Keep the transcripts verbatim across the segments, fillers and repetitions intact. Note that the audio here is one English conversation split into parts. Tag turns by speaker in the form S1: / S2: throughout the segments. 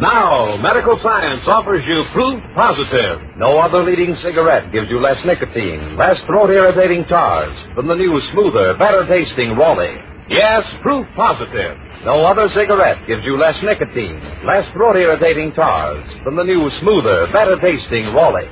S1: Now, medical science offers you proof positive. No other leading cigarette gives you less nicotine, less throat-irritating tars than the new, smoother, better-tasting Raleigh. Yes, proof positive. No other cigarette gives you less nicotine, less throat-irritating tars than the new, smoother, better-tasting Raleigh.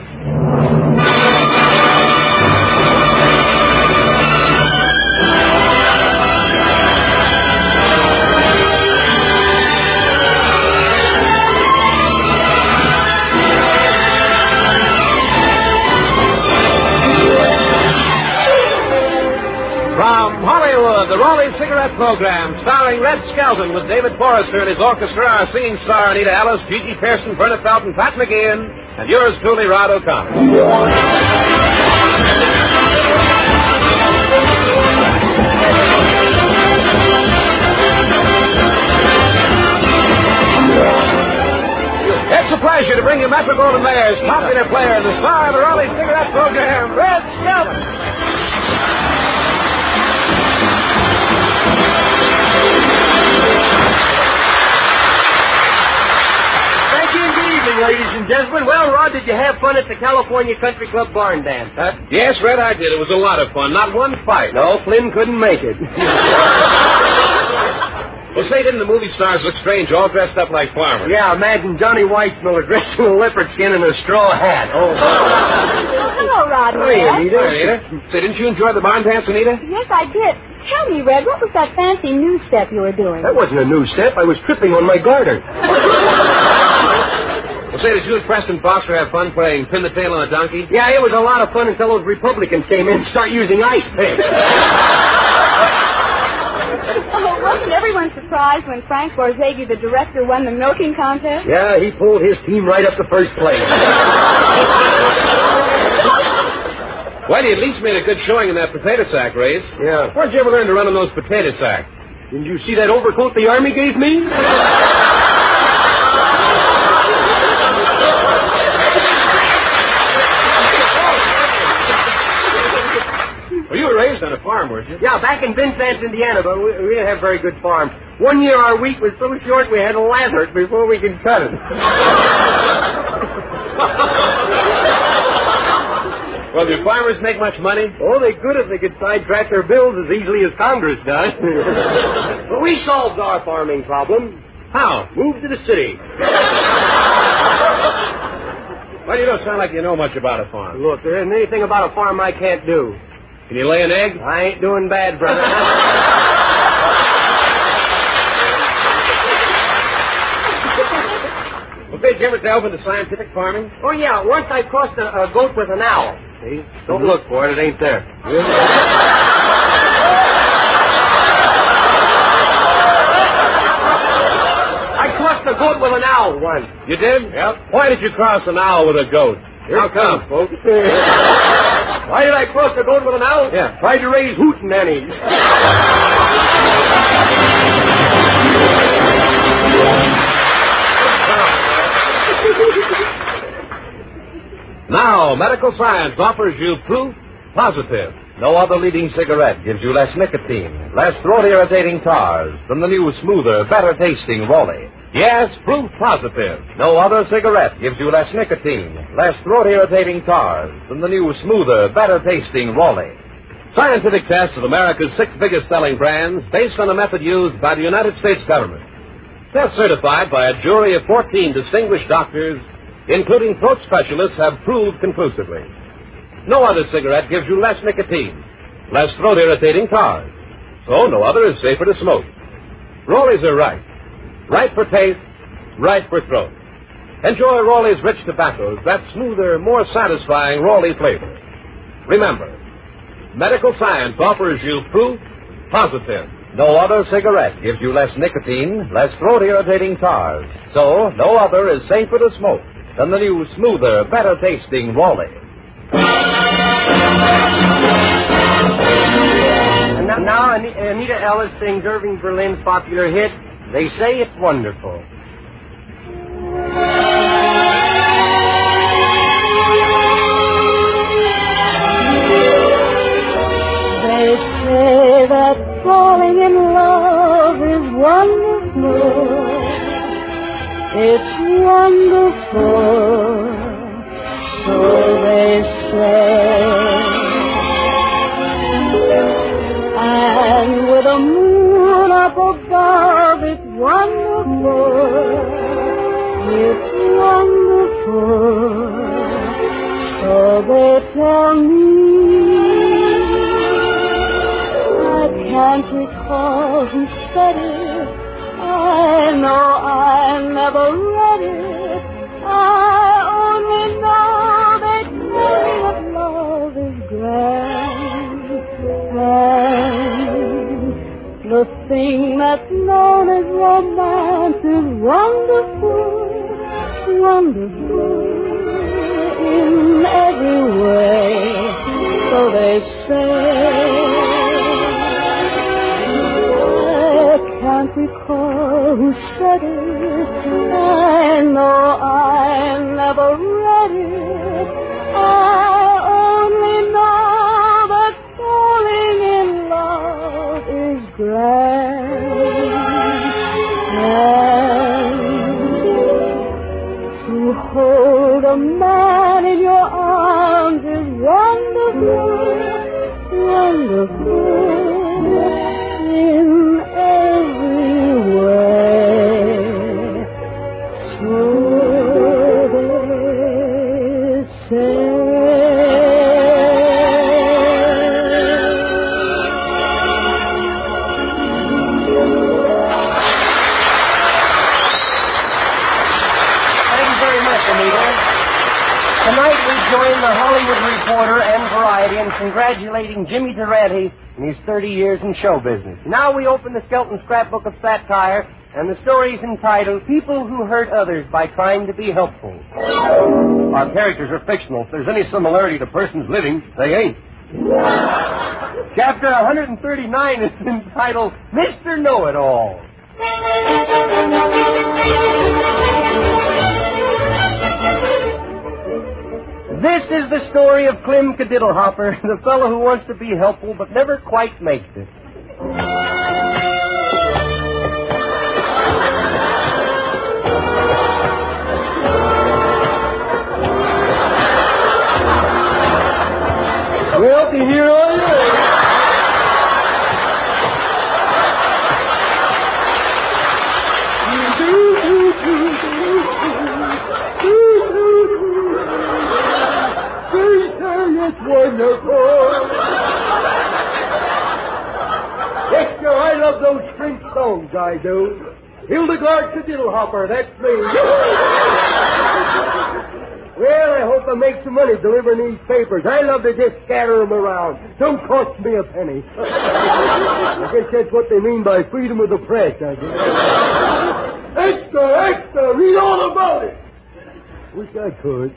S1: From Hollywood, the Raleigh Cigarette Program, starring Red Skelton with David Forrester and his orchestra, our singing star Anita Ellis, Gigi Pearson, Verna Felton, Pat McGeehan, and yours truly, Rod O'Connor. It's a pleasure to bring you Metro-Goldwyn-Mayer's popular player, the star of the Raleigh Cigarette Program, Red Skelton.
S2: Ladies and gentlemen, well, Rod, did you have fun at the California Country Club barn dance, huh?
S1: Yes, Red, I did. It was a lot of fun. Not one fight.
S2: No, Flynn couldn't make it.
S1: Well, say, didn't the movie stars look strange, all dressed up like farmers?
S2: Yeah, imagine Johnny Weissmuller dressed in a leopard skin and a straw hat. Oh,
S3: hello, Rod.
S2: Hey, Anita.
S1: Hi, Anita. Say, didn't you enjoy the barn dance, Anita?
S3: Yes, I did. Tell me, Red, what was that fancy new step you were doing?
S2: That wasn't a new step. I was tripping on my garter.
S1: Well, say, did you and Preston Foster have fun playing Pin the Tail on a Donkey?
S2: Yeah, it was a lot of fun until those Republicans came in and started using ice picks.
S3: Oh, wasn't everyone surprised when Frank Borzage, the director, won the milking contest?
S2: Yeah, he pulled his team right up to first place.
S1: Well, you at least made a good showing in that potato sack race.
S2: Yeah.
S1: Where'd you ever learn to run on those potato sacks?
S2: Didn't you see that overcoat the Army gave me?
S1: Well, you were raised on a farm, weren't you?
S2: Yeah, back in Vincennes, Indiana, but we, we didn't have very good farms. One year our wheat was so short we had to lather it before we could cut it.
S1: Well, do farmers make much money?
S2: Oh, they could if they could sidetrack their bills as easily as Congress does. But we solved our farming problem.
S1: How?
S2: Moved to the city.
S1: Well, you don't sound like you know much about a farm.
S2: Look, there isn't anything about a farm I can't do.
S1: Can you lay an egg?
S2: I ain't doing bad, brother.
S1: Well, did you ever delve into scientific farming?
S2: Oh, yeah. Once I crossed a, a goat with an owl. See? Don't look for it. It ain't there. I crossed a goat with an owl once.
S1: You did?
S2: Yep.
S1: Why did you cross an owl with a goat?
S2: Here
S1: How
S2: it comes,
S1: come?
S2: folks. Why did I cross the goat with an owl?
S1: Yeah.
S2: Tried to raise hootenannies.
S1: Now, medical science offers you proof positive. No other leading cigarette gives you less nicotine, less throat-irritating tars than the new, smoother, better-tasting Raleigh. Yes, proof positive. No other cigarette gives you less nicotine, less throat-irritating tars than the new, smoother, better-tasting Raleigh. Scientific tests of America's six biggest-selling brands based on a method used by the United States government. Tests certified by a jury of fourteen distinguished doctors, including throat specialists, have proved conclusively. No other cigarette gives you less nicotine, less throat-irritating tars. So no other is safer to smoke. Raleigh's are right. Right for taste, right for throat. Enjoy Raleigh's rich tobaccos, that smoother, more satisfying Raleigh flavor. Remember, medical science offers you proof positive. No other cigarette gives you less nicotine, less throat-irritating tars. So no other is safer to smoke than the new, smoother, better-tasting Raleigh.
S2: And now, now Anita Ellis sings Irving Berlin's popular hit, They Say It's Wonderful.
S3: They say that falling in love is wonderful. It's wonderful, so they say. And with a moon up above, it's wonderful. It's wonderful, so they tell me. I can't recall who said it. I know I never read it. I only know they tell me that love is grand. And the thing that's known as romance is wonderful, wonderful in every way, so they say. Can't recall who said it. I know I never read it. I only know that falling in love is grand. And to hold a man in your arms is wonderful, wonderful in every way, so they say.
S2: Thank you very much, Anita. Tonight we join the Hollywood Reporter and Variety in congratulating Jimmy Durante in his thirty years in show business. Now we open the Skelton Scrapbook of Satire, and the story is entitled People Who Hurt Others by Trying to Be Helpful.
S1: Our characters are fictional. If there's any similarity to persons living, they ain't.
S2: Chapter one thirty-nine is entitled Mister Know-It-All. This is the story of Clem Kadiddlehopper, the fellow who wants to be helpful but never quite makes it. Well, to hear all you wonderful. Extra, I love those French songs, I do. Hildegard Kadiddlehopper, that's me. Well, I hope I make some money delivering these papers. I love to just scatter them around. Don't cost me a penny. I guess that's what they mean by freedom of the press, I guess. Extra, extra, read all about it. Wish I could.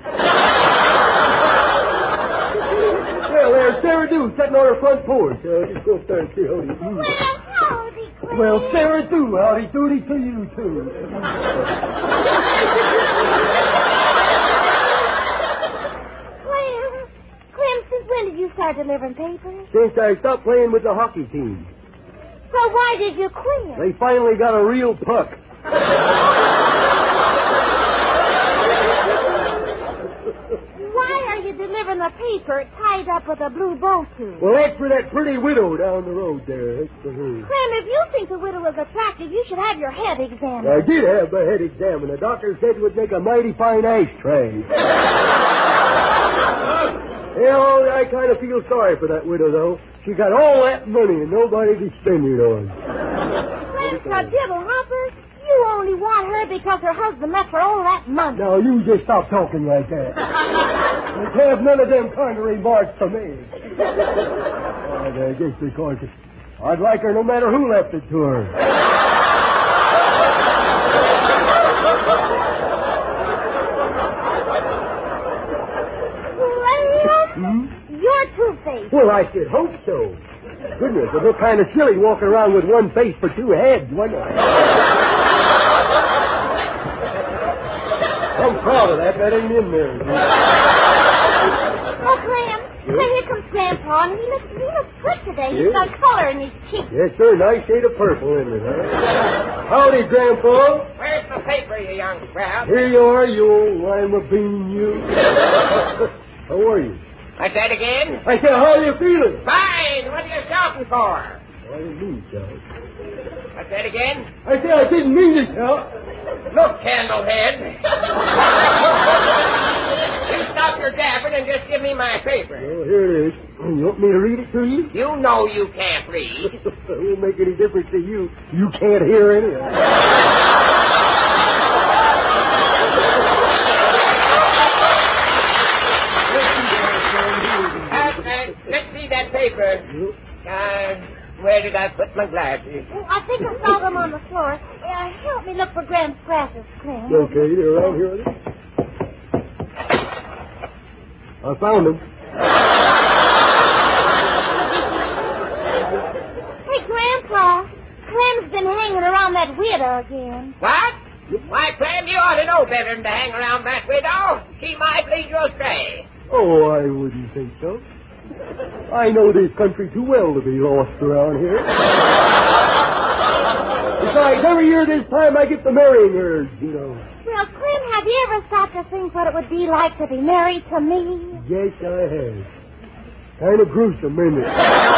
S2: Well, there's Sarah Dew sitting on her front porch. Uh, just go up there and see how he do.
S4: Well, howdy, Clem.
S2: Well, Sarah Dew, howdy doody to you, too.
S4: Clem, Clem, since when did you start delivering papers?
S2: Since I stopped playing with the hockey team.
S4: So why did you quit?
S2: They finally got a real puck.
S4: Why are you delivering a paper tied up with a blue bow to?
S2: Well, that's for that pretty widow down the road there. That's for her.
S4: Clem, if you think the widow is attractive, you should have your head examined.
S2: I did have my head examined. The doctor said it would make a mighty fine ashtray. Well, I kind of feel sorry for that widow, though. She got all that money and nobody to spend it on.
S4: Clem Kadiddlehopper, you only want her because her husband left her all that money.
S2: Now, you just stop talking like that. You can't have none of them kind of remarks from me. Oh, I guess because I'd like her no matter who left it to her.
S4: Clem, you're two-faced.
S2: Well, I should hope so. Goodness, it looked kind of silly walking around with one face for two heads, wouldn't it? I'm proud of that. That ain't in there.
S4: Oh, Clem, well, here comes Grandpa, and he looks, he looks good today. He's
S2: Yeah.
S4: got color in his cheeks.
S2: Yes, sir. Nice shade of purple in it, huh? Howdy, Grandpa.
S5: Where's my paper, you young crowd.
S6: Here you are, you old lima bean, you. How are you?
S5: Like that again?
S6: I said, how are you feeling?
S5: Fine. What are you shouting for?
S6: I didn't mean to shout.
S5: Like that again?
S6: I said I didn't mean to shout.
S5: Look, Candlehead. You stop your gabbing and just give me my paper.
S6: Well, here it is. You want me to read it to you?
S5: You know you can't read.
S6: It won't make any difference to you. You can't hear anything.
S5: uh, uh, let's see that paper. Uh, where did I put my glasses?
S4: Oh, I think I saw them on the floor. Uh, help me look for Graham's glasses, Clem.
S6: Okay, they're around here. Are they? I found them.
S4: Hey, Grandpa, Clem's been hanging around that widow again.
S5: What? Why, Clem, you ought to know better than to hang around that widow. She might lead you astray.
S6: Oh, I wouldn't think so. I know this country too well to be lost around here. Besides, every year this time I get the marrying urge, you know.
S4: Well, Clem, have you ever stopped to think what it would be like to be married to me?
S6: Yes, I have. Kind of gruesome, isn't it?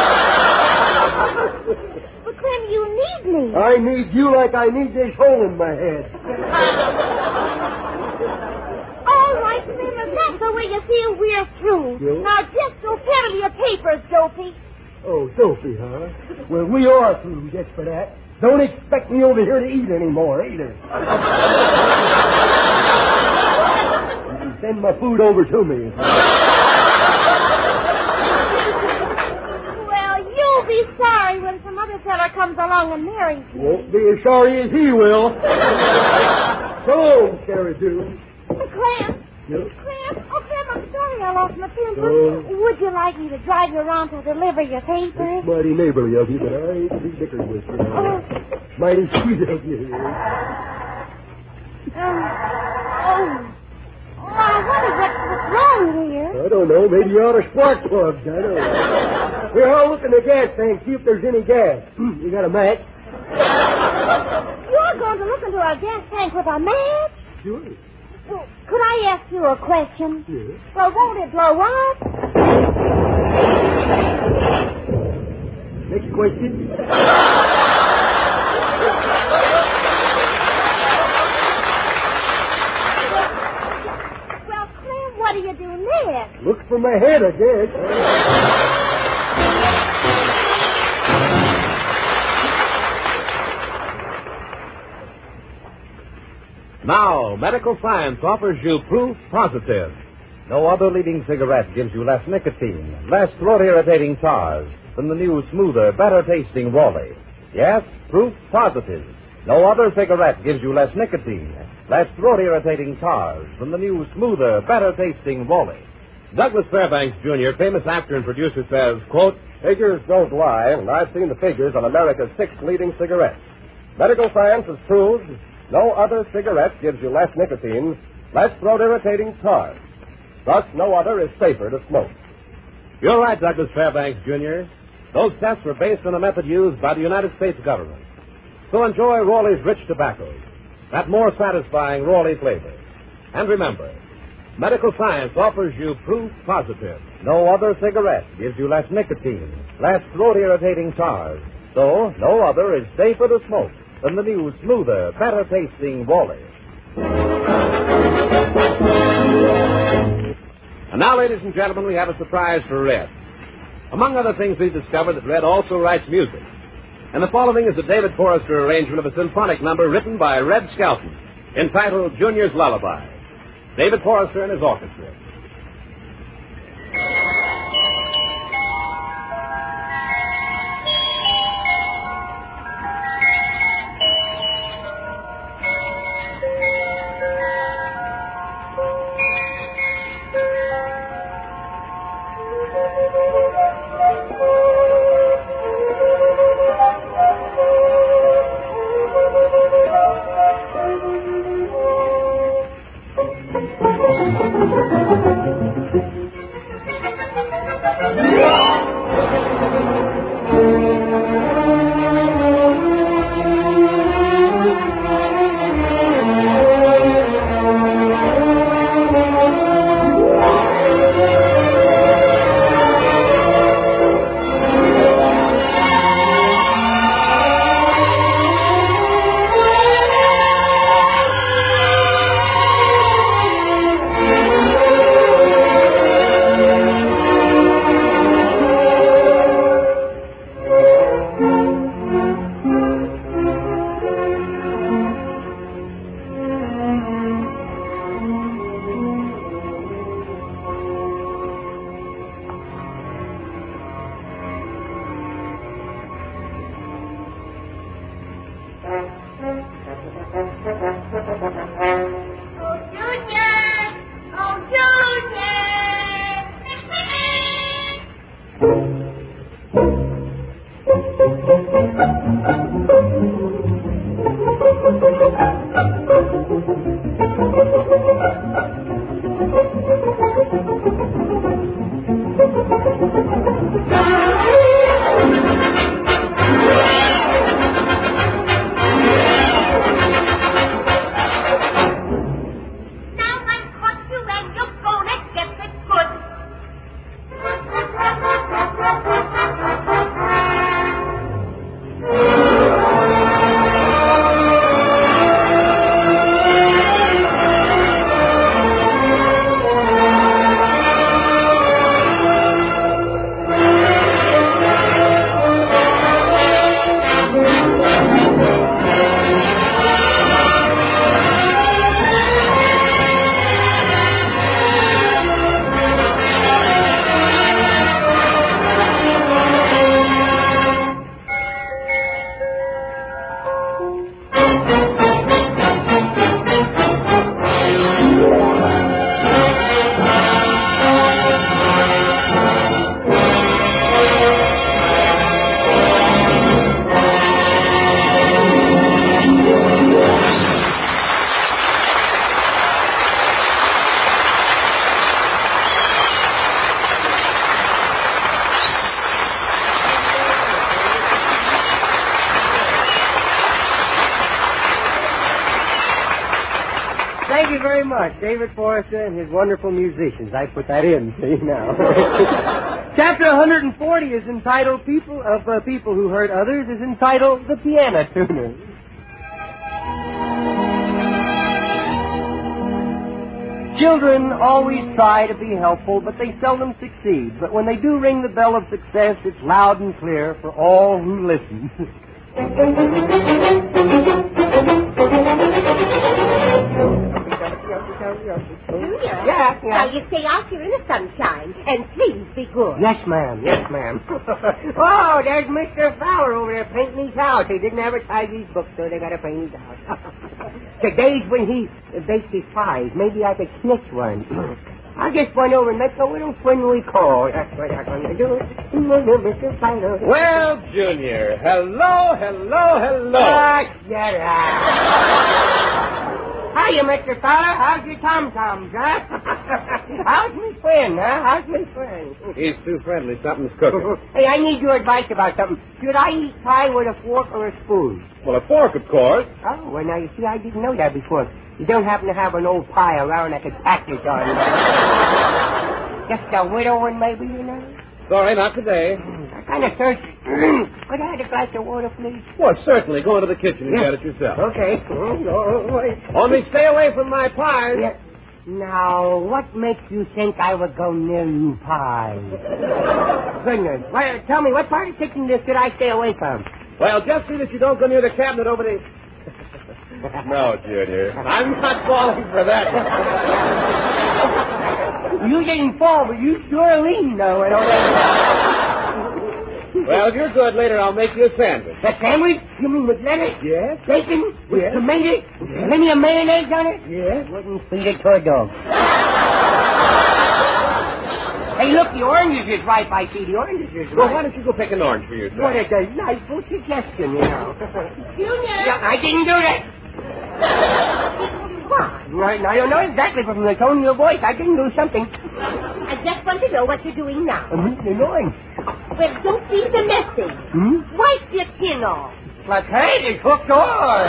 S4: But, Clem, you need me.
S6: I need you like I need this hole in my head.
S4: All right, Clem, if that's the way you feel, we're through.
S6: Yeah.
S4: Now, just go peddle your papers, Dopey.
S6: Oh, Sophie, huh? Well, we are through, just for that. Don't expect me over here to eat anymore, either. You can send my food over to me.
S4: Well, you'll be sorry when some other fella comes along and marries you.
S6: Won't be as sorry as he will. Come on, Sarah June.
S4: Clem.
S6: Yep.
S4: Clem, oh, Clem, I'm sorry I lost my temper.
S6: Oh.
S4: Would you like me to drive you around to deliver your papers?
S6: It's mighty neighborly of you, but I ain't too dickered with you.
S4: Oh.
S6: Mighty sweet of you.
S4: Um, oh. Oh, what is that? What's wrong here?
S6: I don't know. Maybe you ought to spark plugs. I don't know. We're all looking at the gas tank, see if there's any gas. You got a match?
S4: You're going to look into our gas tank with a match?
S6: Sure.
S4: Well, could I ask you a question?
S6: Yes.
S4: Well, won't it blow up?
S6: Next question.
S4: Well, Clem, what do you do next?
S6: Look for my head, I guess.
S1: Now, medical science offers you proof positive. No other leading cigarette gives you less nicotine, less throat-irritating tars than the new, smoother, better-tasting Raleigh. Yes, proof positive. No other cigarette gives you less nicotine, less throat-irritating tars than the new, smoother, better-tasting Raleigh. Douglas Fairbanks, Junior, famous actor and producer, says, quote, "Figures don't lie, and I've seen the figures on America's six leading cigarettes. Medical science has proved no other cigarette gives you less nicotine, less throat-irritating tars. Thus, no other is safer to smoke." You're right, Douglas Fairbanks, Junior Those tests were based on a method used by the United States government. So enjoy Raleigh's rich tobaccos, that more satisfying Raleigh flavor. And remember, medical science offers you proof positive. No other cigarette gives you less nicotine, less throat-irritating tars. So, no other is safer to smoke than the new, smoother, better-tasting Raleigh. And now, ladies and gentlemen, we have a surprise for Red. Among other things, we've discovered that Red also writes music. And the following is a David Forrester arrangement of a symphonic number written by Red Skelton, entitled Junior's Lullaby. David Forrester and his orchestra.
S4: Thank you.
S2: Thank you very much, David Forrester and his wonderful musicians. I put that in, see, now. Chapter one hundred forty is entitled People of uh, People Who Hurt Others, is entitled The Piano Tuner. Children always try to be helpful, but they seldom succeed. But when they do ring the bell of success, it's loud and clear for all who listen.
S4: Junior,
S2: Yeah, yeah.
S4: now you stay out here in the sunshine, and please be good.
S2: Yes, ma'am. Yes, ma'am. Oh, there's Mister Fowler over there painting his house. He didn't advertise these books, so they got to paint his house. The days when he baked his pies, maybe I could snitch one. I'll just run over and make a little friendly call. That's what I'm going to do. Mister Fowler.
S1: Well, Junior, hello, hello, hello.
S2: Ah, shut up. Hiya, Mister Fowler. How's your tom-toms, huh? How's my friend, huh? How's my friend?
S1: He's too friendly. Something's cooking.
S2: Hey, I need your advice about something. Should I eat pie with a fork or a spoon?
S1: Well, a fork, of course.
S2: Oh, well, now, you see, I didn't know that before. You don't happen to have an old pie around I could pack this on. Just a widow one, maybe, you know?
S1: Sorry, not today.
S2: I kind of thirsty. Could I have a glass of water, please?
S1: Well, certainly. Go into the kitchen and
S2: Yeah.
S1: get it yourself.
S2: Okay. Oh, wait.
S1: Only stay away from my pies.
S2: Yeah. Now, what makes you think I would go near you pie? Goodness. Well, tell me, what part of the kitchen should I stay away from?
S1: Well, just see that you don't go near the cabinet over the... No, Junior. I'm not falling for that.
S2: You didn't fall, but you sure leaned, though. And all that.
S1: Well, if you're good later, I'll make you a sandwich.
S2: A sandwich? You mean with lettuce?
S1: Yes.
S2: Bacon? With
S1: Yes.
S2: tomato? Plenty of mayonnaise on it?
S1: Yes.
S2: Wouldn't feed it to a dog. Hey, look, the oranges is ripe, I see. The oranges is ripe.
S1: Well, why don't you go pick an orange for yourself?
S2: What a delightful suggestion, you know.
S4: Junior!
S2: Yeah, I didn't do that.
S4: Why?
S2: Right, I don't know exactly, but from the tone of your voice, I didn't do something.
S4: I just want to know what you're doing now.
S2: I'm eating an orange.
S4: Well, don't be the message.
S2: Hmm?
S4: Wipe your tin off.
S2: But hey, it's hooked on.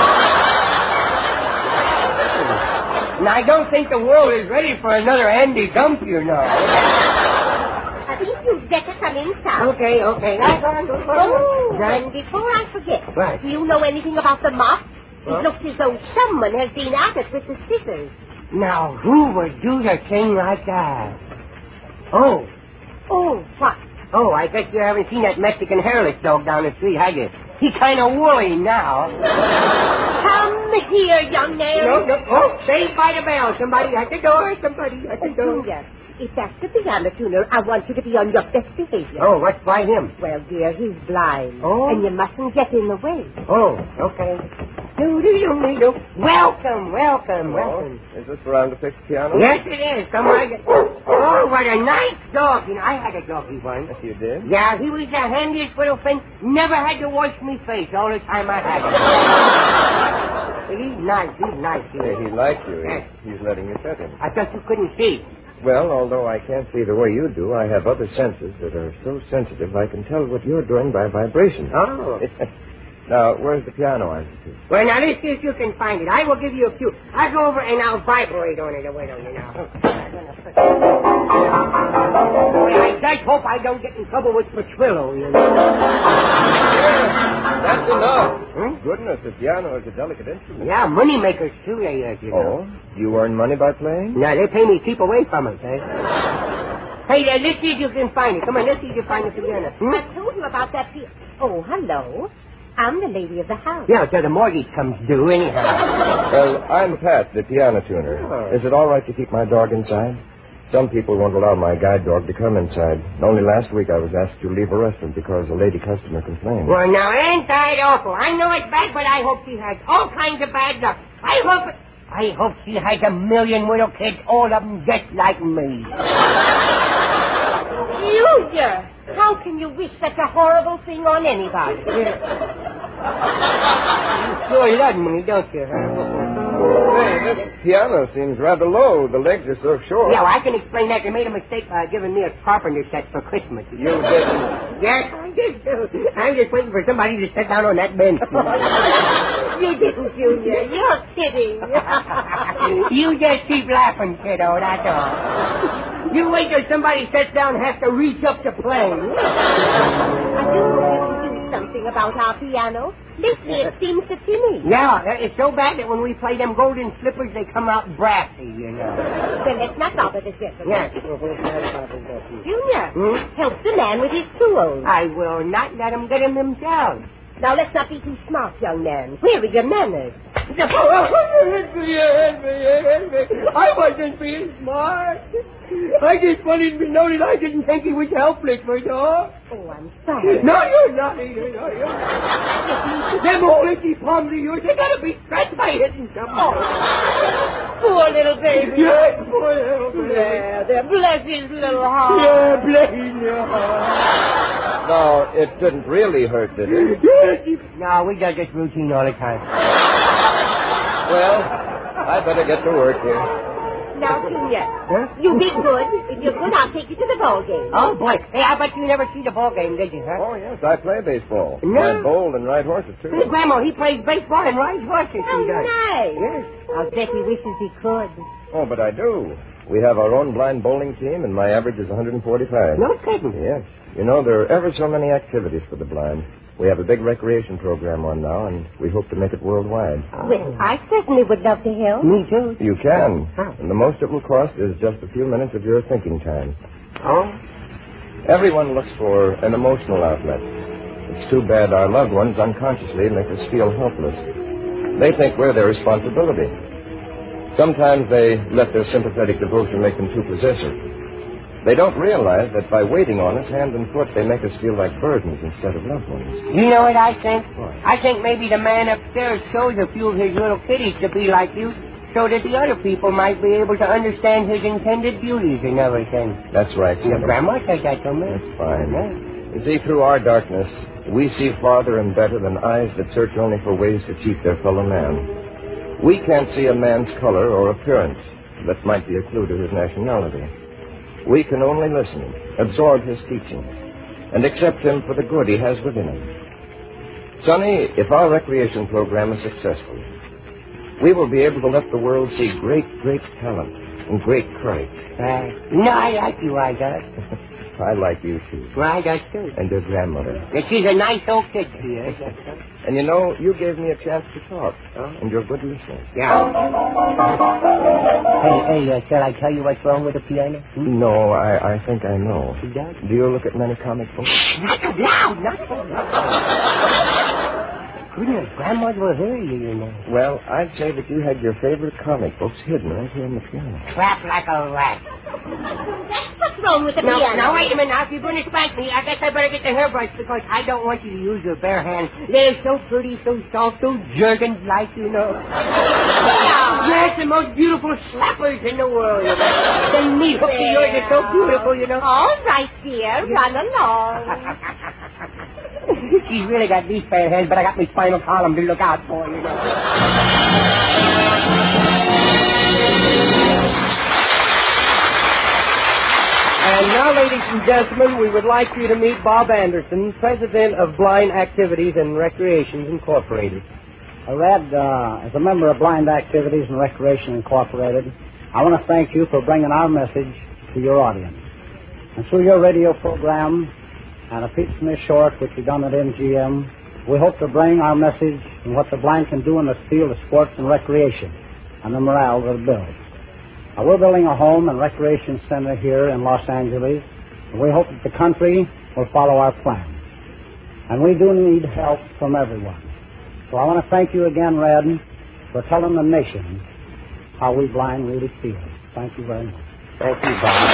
S2: And I don't think the world is ready for another Andy Gump, you know.
S4: I think you'd better come inside.
S2: Okay, okay.
S4: Oh, and before I forget,
S2: Right.
S4: do you know anything about the mop?
S2: Huh?
S4: It looks as though someone has been at it with the scissors.
S2: Now, who would do a thing like that? Oh,
S4: Oh, what?
S2: oh, I guess you haven't seen that Mexican hairless dog down the street, have you? He's kind of woolly now.
S4: Come here, young man.
S2: No, no. Oh, saved by the bell. Somebody at the door. Somebody at the door.
S4: Junior, if that's the piano tuner, I want you to be on your best behavior.
S2: Oh, what's by him?
S4: Well, dear, he's blind.
S2: Oh.
S4: And you mustn't get in the way.
S2: Oh, okay. Welcome, welcome, welcome.
S1: Oh, is this around to fix the piano?
S2: Yes, it is. Come on. Oh, what a nice dog. You know, I had a doggy once.
S1: Yes, you did?
S2: Yeah, he was the handiest little thing. Never had to wash me face all the time I had him. He's nice. He's nice. He,
S1: Hey, he likes you.
S2: Yes.
S1: He, he's letting you pet him.
S2: I thought you couldn't see.
S1: Well, although I can't see the way you do, I have other senses that are so sensitive I can tell what you're doing by vibration.
S2: Oh.
S1: Now, where's the piano, I suppose?
S2: Well, now, let's see if you can find it. I will give you a cue. I'll go over and I'll vibrate on it a little, you know. Well, I just hope I don't get in trouble with Petrillo, you know.
S1: That's enough.
S2: Hmm?
S1: Goodness, the piano is a delicate instrument.
S2: Yeah, money makers, too, they are, you know.
S1: Oh? You earn money by playing?
S2: No, they pay me to keep away from it, eh? Hey, uh, let's see if you can find it. Come on, let's see if you can find the piano. Hmm?
S4: I told you about that piano. Oh, hello. I'm the lady of the house.
S2: Yeah, till the mortgage comes due, anyhow.
S1: Well, I'm Pat, the piano tuner.
S2: Oh.
S1: Is it all right to keep my dog inside? Some people won't allow my guide dog to come inside. Only last week I was asked to leave a restaurant because a lady customer complained.
S2: Well, now, ain't that awful? I know it's bad, but I hope she has all kinds of bad luck. I hope it... I hope she has a million little kids, all of them just like me.
S4: Junior, how can you wish such a horrible thing on anybody?
S2: You sure love me, don't you, huh?
S1: Hey, this piano seems rather low. The legs are so short.
S2: Yeah, well, I can explain that. They made a mistake by giving me a carpenter set for Christmas.
S1: You didn't.
S2: Yes, I did, too. I'm just waiting for somebody to sit down on that bench.
S4: You didn't, Junior. You're kidding.
S2: You just keep laughing, kiddo, that's all. You wait till somebody sits down and has to reach up to play.
S4: I do hope you can do something about our piano. Lately, it seems to Timmy.
S2: Yeah, it's so bad that when we play them golden slippers, they come out brassy, you know.
S4: Then let's not bother this gentleman.
S2: Yes.
S4: Junior,
S2: Hmm?
S4: help the man with his tools.
S2: I will not let them get him themselves.
S4: Now, let's not be too smart, young man. Where are your manners?
S2: I wasn't being smart. I just wanted to know that I didn't think he was helpless, my dog.
S4: Oh, I'm sorry.
S2: No, you're not. You're not. You're not. Them old itchy palms of yours, they gotta be scratched by hitting something.
S4: Oh, poor little baby.
S2: Yes, poor little baby.
S4: There, there. Bless his little heart.
S2: Yeah, bless your heart.
S1: No, it didn't really hurt, did it?
S2: No, we do this routine all the time.
S1: Well, I better get to work here.
S4: Now, Junior,
S2: Huh?
S4: you be good. If you're good, I'll take you to the ball game.
S2: Oh, boy. Hey, I bet you never see the ball game, did you, huh?
S1: Oh, yes, I play baseball.
S2: No.
S1: I bowl and ride horses, too.
S2: Hey, Grandma, he plays baseball and rides horses.
S4: Oh,
S2: he does.
S4: nice.
S2: Yes.
S4: I'll bet he wishes he could.
S1: Oh, but I do. We have our own blind bowling team, and my average is one hundred forty-five.
S2: No kidding.
S1: Yes. You know, there are ever so many activities for the blind. We have a big recreation program on now, and we hope to make it worldwide.
S4: Well, I certainly would love to help.
S2: Me too.
S1: You can.
S2: How?
S1: And the most it will cost is just a few minutes of your thinking time.
S2: Oh?
S1: Everyone looks for an emotional outlet. It's too bad our loved ones unconsciously make us feel helpless. They think we're their responsibility. Sometimes they let their sympathetic devotion make them too possessive. They don't realize that by waiting on us hand and foot, they make us feel like burdens instead of loved ones.
S2: You know what I think?
S1: What?
S2: I think maybe the man upstairs chose a few of his little kiddies to be like you so that the other people might be able to understand his intended beauties and everything.
S1: That's right,
S2: Your
S1: Senator.
S2: grandma said that to me.
S1: That's fine.
S2: Yeah.
S1: You see, through our darkness, we see farther and better than eyes that search only for ways to cheat their fellow man. We can't see a man's color or appearance. That might be a clue to his nationality. We can only listen, absorb his teachings, and accept him for the good he has within him. Sonny, if our recreation program is successful, we will be able to let the world see great, great talent and great courage.
S2: Uh, no, I like you, I does.
S1: I like you, too.
S2: Well, I does, too.
S1: And your grandmother.
S2: Yeah, she's a nice old kid, she is.
S1: And you know, you gave me a chance to talk.
S2: Oh.
S1: And you're a good listener.
S2: Yeah. Hey, hey, uh, shall I tell you what's wrong with the piano? Hmm?
S1: No, I, I think I know.
S2: She does?
S1: Do you look at many comic books?
S2: Not so loud, not so loud. goodness, Grandmother will hear you, you know.
S7: Well, I'd say that you had your favorite comic books hidden right here in the piano.
S5: Crap like a rat.
S4: What's wrong with the
S5: No,
S4: piano?
S5: now, wait a minute. Now, if you're going to spank me, I guess I better get the hairbrush because I don't want you to use your bare hands. They're so pretty, so soft, so jerkin-like, you know.
S4: Yeah.
S5: Yes, the most beautiful slappers in the world, you know. The meat hooks of yours are so beautiful, you know.
S4: All right, dear. Run along.
S5: She's really got these fair hands, but I got my spinal column to look out for, you know.
S2: And now, ladies and gentlemen, we would like you to meet Bob Anderson, President of Blind Activities and Recreations Incorporated.
S8: Uh, Red, uh, as a member of Blind Activities and Recreation Incorporated, I want to thank you for bringing our message to your audience. And through your radio program and a feature from this short, which we done at M G M, we hope to bring our message and what the blind can do in the field of sports and recreation and the morale that it builds. Uh, we're building a home and recreation center here in Los Angeles, and we hope that the country will follow our plan. And we do need help from everyone. So I want to thank you again, Red, for telling the nation how we blind really feel. Thank you very much.
S7: Thank you, Bob.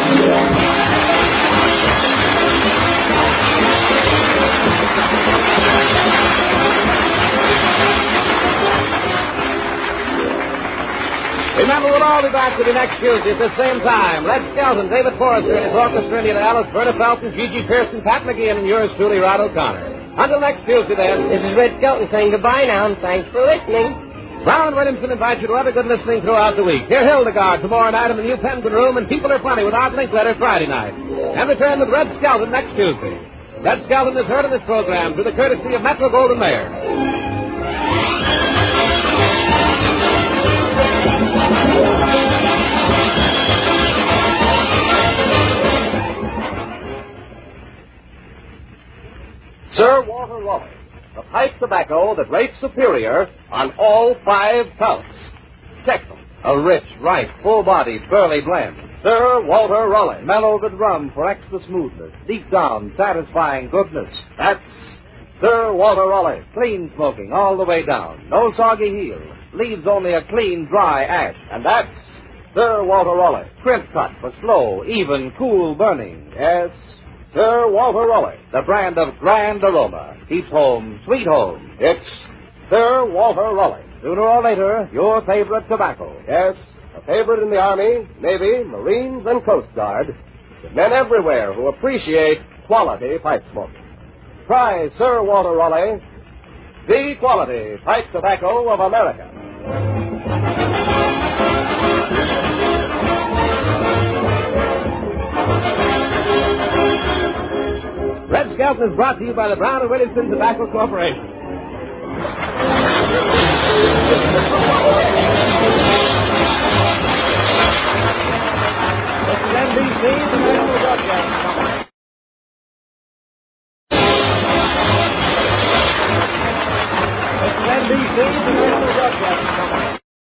S1: Remember, we'll all be back with you next Tuesday at the same time. Red Skelton, David Forrester, and his orchestra, Indianapolis, Verna Felton, Gigi Pearson, Pat McGee, and yours truly, Rod O'Connor. Until next Tuesday, then.
S5: This is Red Skelton saying goodbye now, and thanks for listening.
S1: Brown and Williamson invite you to have a good listening throughout the week. Hear Hildegard tomorrow night in the new Penguin Room, and People Are Funny with Art Linkletter Friday night. And return with Red Skelton next Tuesday. Red Skelton is heard in this program through the courtesy of Metro Goldwyn Mayer. Sir Walter Raleigh, the pipe tobacco that rates superior on all five counts. Check them. A rich, ripe, full-bodied, burly blend. Sir Walter Raleigh, mellowed with rum for extra smoothness, deep down, satisfying goodness. That's Sir Walter Raleigh, clean smoking all the way down. No soggy heel, leaves only a clean, dry ash. And that's Sir Walter Raleigh, crimp cut for slow, even, cool burning. Yes, Sir Walter Raleigh, the brand of grand aroma. Keeps home, sweet home. It's Sir Walter Raleigh. Sooner or later, your favorite tobacco. Yes, a favorite in the Army, Navy, Marines, and Coast Guard. With men everywhere who appreciate quality pipe smoking. Try Sir Walter Raleigh, the quality pipe tobacco of America. Red Skelton is brought to you by the Brown and Williamson Tobacco Corporation.